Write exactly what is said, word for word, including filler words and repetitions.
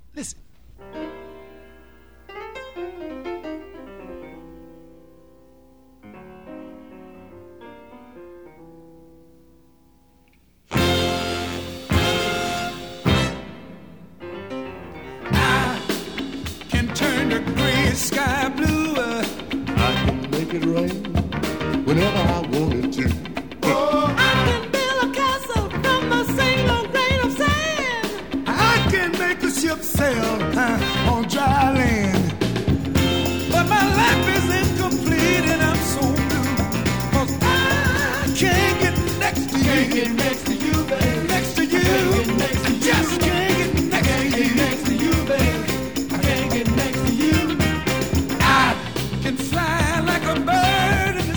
Listen. Sky blue, uh, I can make it rain whenever I wanted to. Oh, I can build a castle from a single grain of sand. I can make a ship sail uh, on dry land.